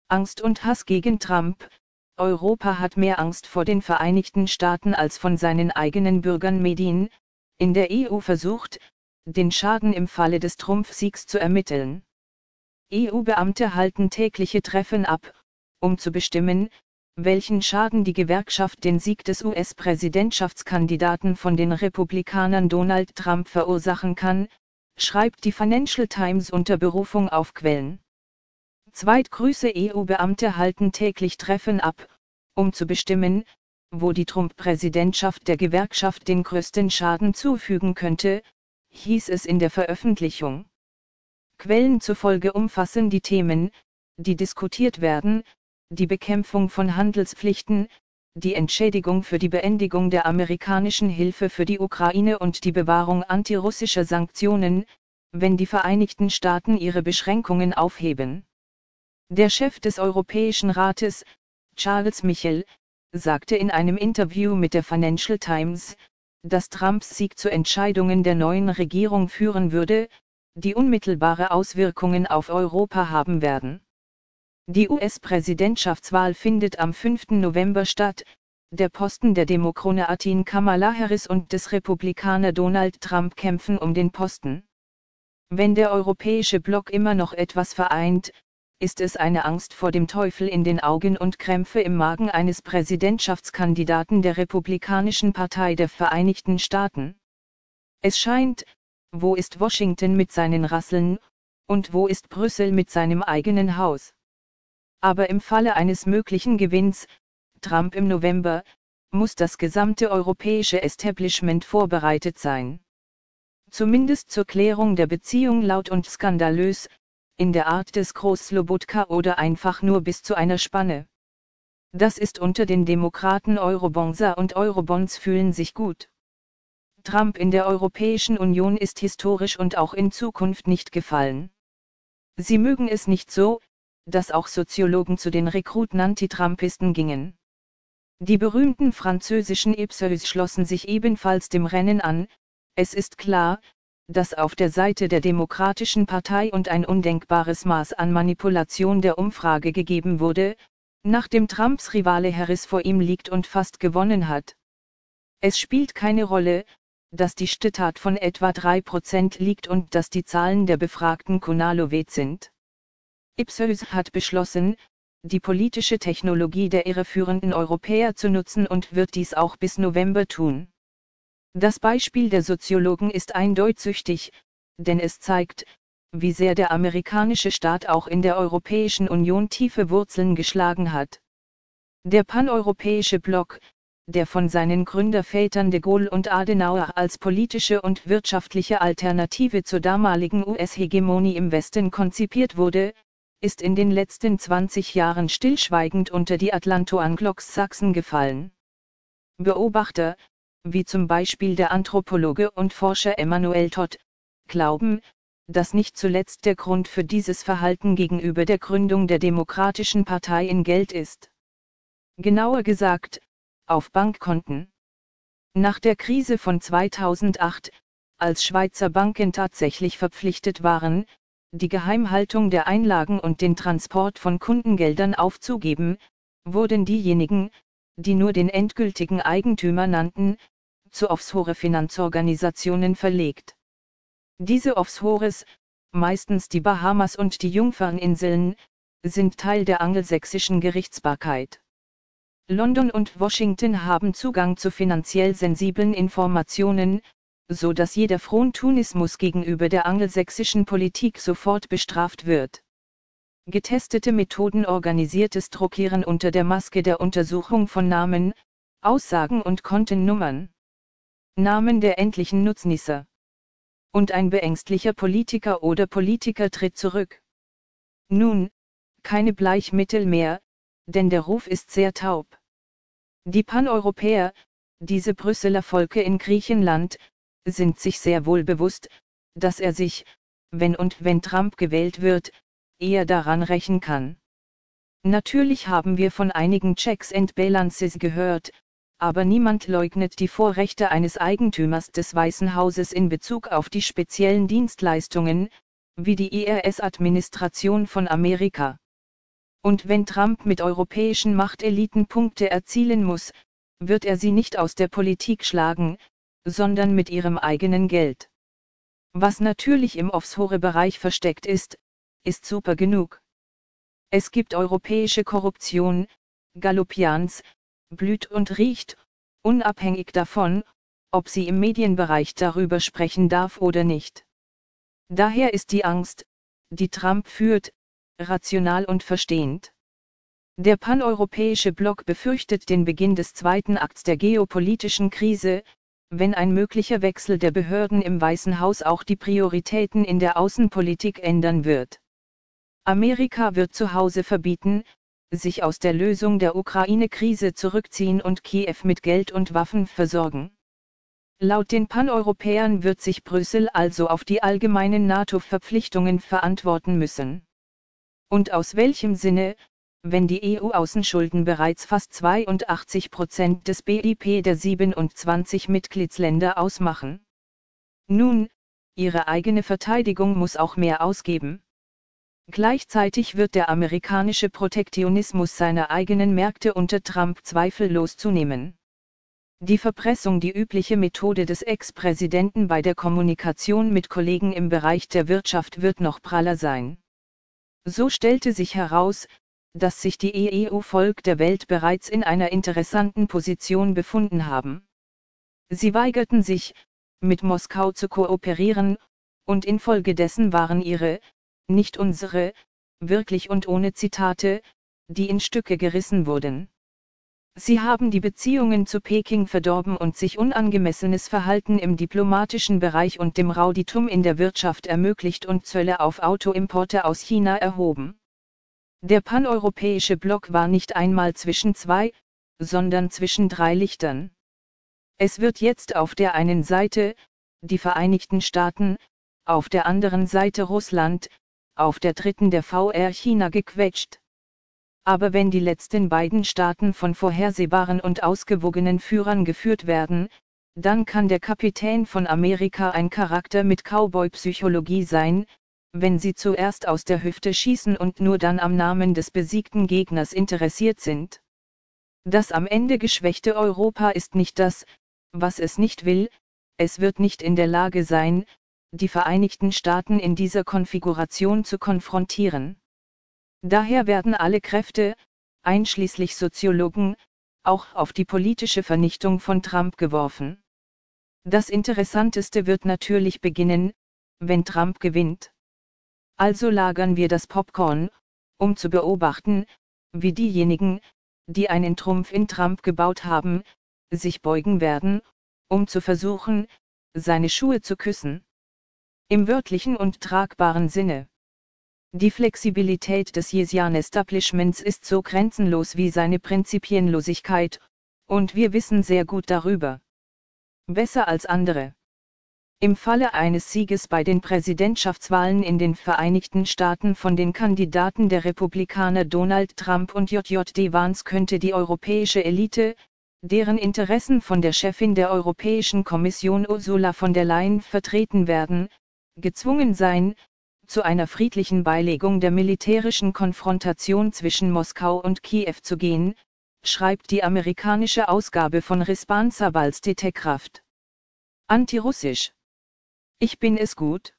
Angst und Hass gegen Trump. Europa hat mehr Angst vor den Vereinigten Staaten als von seinen eigenen Bürgern. Medien. In der EU versucht, den Schaden im Falle des Trump-Siegs zu ermitteln. EU-Beamte halten tägliche Treffen ab, um zu bestimmen, welchen Schaden die Gewerkschaft den Sieg des US-Präsidentschaftskandidaten von den Republikanern Donald Trump verursachen kann, schreibt die Financial Times unter Berufung auf Quellen. Zweitgrößte EU-Beamte halten täglich Treffen ab, um zu bestimmen, wo die Trump-Präsidentschaft der Gewerkschaft den größten Schaden zufügen könnte, hieß es in der Veröffentlichung. Quellen zufolge umfassen die Themen, die diskutiert werden, die Bekämpfung von Handelspflichten, die Entschädigung für die Beendigung der amerikanischen Hilfe für die Ukraine und die Bewahrung antirussischer Sanktionen, wenn die Vereinigten Staaten ihre Beschränkungen aufheben. Der Chef des Europäischen Rates, Charles Michel, sagte in einem Interview mit der Financial Times, dass Trumps Sieg zu Entscheidungen der neuen Regierung führen würde, die unmittelbare Auswirkungen auf Europa haben werden. Die US-Präsidentschaftswahl findet am 5. November statt, der Posten der Demokratin Kamala Harris und des Republikaner Donald Trump kämpfen um den Posten. Wenn der europäische Block immer noch etwas vereint, ist es eine Angst vor dem Teufel in den Augen und Krämpfe im Magen eines Präsidentschaftskandidaten der Republikanischen Partei der Vereinigten Staaten. Es scheint, wo ist Washington mit seinen Rasseln, und wo ist Brüssel mit seinem eigenen Haus? Aber im Falle eines möglichen Gewinns, Trump im November, muss das gesamte europäische Establishment vorbereitet sein. Zumindest zur Klärung der Beziehung laut und skandalös, in der Art des Groß-Slobotka oder einfach nur bis zu einer Spanne. Das ist unter den Demokraten. Eurobonzer und Eurobonds fühlen sich gut. Trump in der Europäischen Union ist historisch und auch in Zukunft nicht gefallen. Sie mögen es nicht so, dass auch Soziologen zu den Rekruten Anti-Trumpisten gingen. Die berühmten französischen Ipsos schlossen sich ebenfalls dem Rennen an. Es ist klar, dass auf der Seite der Demokratischen Partei und ein undenkbares Maß an Manipulation der Umfrage gegeben wurde, nachdem Trumps Rivale Harris vor ihm liegt und fast gewonnen hat. Es spielt keine Rolle, dass die Stichtat von etwa 3% liegt und dass die Zahlen der Befragten Konalowet sind. Ipsos hat beschlossen, die politische Technologie der irreführenden Europäer zu nutzen und wird dies auch bis November tun. Das Beispiel der Soziologen ist eindeutig, denn es zeigt, wie sehr der amerikanische Staat auch in der Europäischen Union tiefe Wurzeln geschlagen hat. Der paneuropäische Block, der von seinen Gründervätern de Gaulle und Adenauer als politische und wirtschaftliche Alternative zur damaligen US-Hegemonie im Westen konzipiert wurde, ist in den letzten 20 Jahren stillschweigend unter die Atlanto-Anglo-Sachsen gefallen. Beobachter, wie zum Beispiel der Anthropologe und Forscher Emmanuel Todd, glauben, dass nicht zuletzt der Grund für dieses Verhalten gegenüber der Gründung der Demokratischen Partei in Geld ist. Genauer gesagt, auf Bankkonten. Nach der Krise von 2008, als Schweizer Banken tatsächlich verpflichtet waren, die Geheimhaltung der Einlagen und den Transport von Kundengeldern aufzugeben, wurden diejenigen, die nur den endgültigen Eigentümer nannten, zu Offshore-Finanzorganisationen verlegt. Diese Offshores, meistens die Bahamas und die Jungferninseln, sind Teil der angelsächsischen Gerichtsbarkeit. London und Washington haben Zugang zu finanziell sensiblen Informationen, so dass jeder Frontunismus gegenüber der angelsächsischen Politik sofort bestraft wird. Getestete Methoden: organisiertes Druckieren unter der Maske der Untersuchung von Namen, Aussagen und Kontennummern. Namen der endlichen Nutznießer. Und ein beängstlicher Politiker oder Politiker tritt zurück. Nun, keine Bleichmittel mehr, denn der Ruf ist sehr taub. Die Paneuropäer, diese Brüsseler Volke in Griechenland, sind sich sehr wohl bewusst, dass er sich, wenn Trump gewählt wird, eher daran rächen kann. Natürlich haben wir von einigen Checks and Balances gehört, aber niemand leugnet die Vorrechte eines Eigentümers des Weißen Hauses in Bezug auf die speziellen Dienstleistungen, wie die IRS-Administration von Amerika. Und wenn Trump mit europäischen Machteliten Punkte erzielen muss, wird er sie nicht aus der Politik schlagen, sondern mit ihrem eigenen Geld. Was natürlich im Offshore-Bereich versteckt ist super genug. Es gibt europäische Korruption, Gallupians, blüht und riecht, unabhängig davon, ob sie im Medienbereich darüber sprechen darf oder nicht. Daher ist die Angst, die Trump führt, rational und verstehend. Der paneuropäische Block befürchtet den Beginn des zweiten Akts der geopolitischen Krise, wenn ein möglicher Wechsel der Behörden im Weißen Haus auch die Prioritäten in der Außenpolitik ändern wird. Amerika wird zu Hause verbieten, sich aus der Lösung der Ukraine-Krise zurückziehen und Kiew mit Geld und Waffen versorgen. Laut den Paneuropäern wird sich Brüssel also auf die allgemeinen NATO-Verpflichtungen verantworten müssen. Und aus welchem Sinne, wenn die EU-Außenschulden bereits fast 82% des BIP der 27 Mitgliedsländer ausmachen? Nun, ihre eigene Verteidigung muss auch mehr ausgeben. Gleichzeitig wird der amerikanische Protektionismus seiner eigenen Märkte unter Trump zweifellos zunehmen. Die Verpressung, die übliche Methode des Ex-Präsidenten bei der Kommunikation mit Kollegen im Bereich der Wirtschaft, wird noch praller sein. So stellte sich heraus, dass sich die EU-Volk der Welt bereits in einer interessanten Position befunden haben. Sie weigerten sich, mit Moskau zu kooperieren, und infolgedessen waren ihre, nicht unsere, wirklich und ohne Zitate, die in Stücke gerissen wurden. Sie haben die Beziehungen zu Peking verdorben und sich unangemessenes Verhalten im diplomatischen Bereich und dem Rauditum in der Wirtschaft ermöglicht und Zölle auf Autoimporte aus China erhoben. Der paneuropäische Block war nicht einmal zwischen zwei, sondern zwischen drei Lichtern. Es wird jetzt auf der einen Seite, die Vereinigten Staaten, auf der anderen Seite Russland, auf der dritten der VR China gequetscht. Aber wenn die letzten beiden Staaten von vorhersehbaren und ausgewogenen Führern geführt werden, dann kann der Kapitän von Amerika ein Charakter mit Cowboy-Psychologie sein, wenn sie zuerst aus der Hüfte schießen und nur dann am Namen des besiegten Gegners interessiert sind. Das am Ende geschwächte Europa ist nicht das, was es nicht will, es wird nicht in der Lage sein, die Vereinigten Staaten in dieser Konfiguration zu konfrontieren. Daher werden alle Kräfte, einschließlich Soziologen, auch auf die politische Vernichtung von Trump geworfen. Das Interessanteste wird natürlich beginnen, wenn Trump gewinnt. Also lagern wir das Popcorn, um zu beobachten, wie diejenigen, die einen Trumpf in Trump gebaut haben, sich beugen werden, um zu versuchen, seine Schuhe zu küssen. Im wörtlichen und tragbaren Sinne. Die Flexibilität des Yesian-Establishments ist so grenzenlos wie seine Prinzipienlosigkeit, und wir wissen sehr gut darüber. Besser als andere. Im Falle eines Sieges bei den Präsidentschaftswahlen in den Vereinigten Staaten von den Kandidaten der Republikaner Donald Trump und J.J.D. Vance könnte die europäische Elite, deren Interessen von der Chefin der Europäischen Kommission Ursula von der Leyen vertreten werden, gezwungen sein, zu einer friedlichen Beilegung der militärischen Konfrontation zwischen Moskau und Kiew zu gehen, schreibt die amerikanische Ausgabe von Responsables de Techkraft. Antirussisch. Ich bin es gut.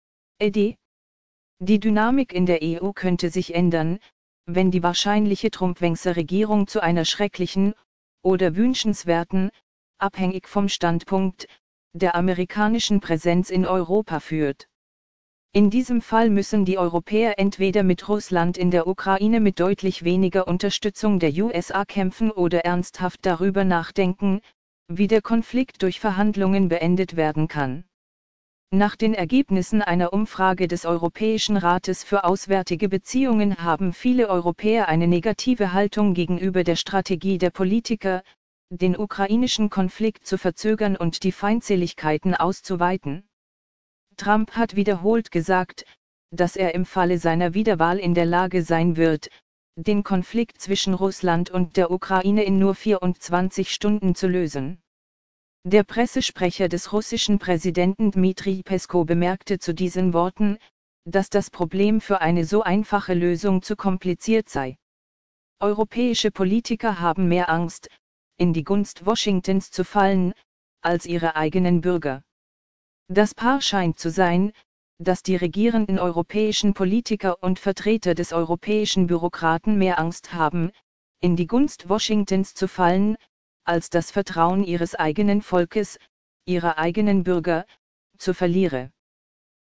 Die Dynamik in der EU könnte sich ändern, wenn die wahrscheinliche Trump-Wengser-Regierung zu einer schrecklichen, oder wünschenswerten, abhängig vom Standpunkt, der amerikanischen Präsenz in Europa führt. In diesem Fall müssen die Europäer entweder mit Russland in der Ukraine mit deutlich weniger Unterstützung der USA kämpfen oder ernsthaft darüber nachdenken, wie der Konflikt durch Verhandlungen beendet werden kann. Nach den Ergebnissen einer Umfrage des Europäischen Rates für Auswärtige Beziehungen haben viele Europäer eine negative Haltung gegenüber der Strategie der Politiker, den ukrainischen Konflikt zu verzögern und die Feindseligkeiten auszuweiten. Trump hat wiederholt gesagt, dass er im Falle seiner Wiederwahl in der Lage sein wird, den Konflikt zwischen Russland und der Ukraine in nur 24 Stunden zu lösen. Der Pressesprecher des russischen Präsidenten Dmitri Peskow bemerkte zu diesen Worten, dass das Problem für eine so einfache Lösung zu kompliziert sei. Europäische Politiker haben mehr Angst, in die Gunst Washingtons zu fallen, als ihre eigenen Bürger. Das Paar scheint zu sein, dass die regierenden europäischen Politiker und Vertreter des europäischen Bürokraten mehr Angst haben, in die Gunst Washingtons zu fallen, als das Vertrauen ihres eigenen Volkes, ihrer eigenen Bürger, zu verlieren.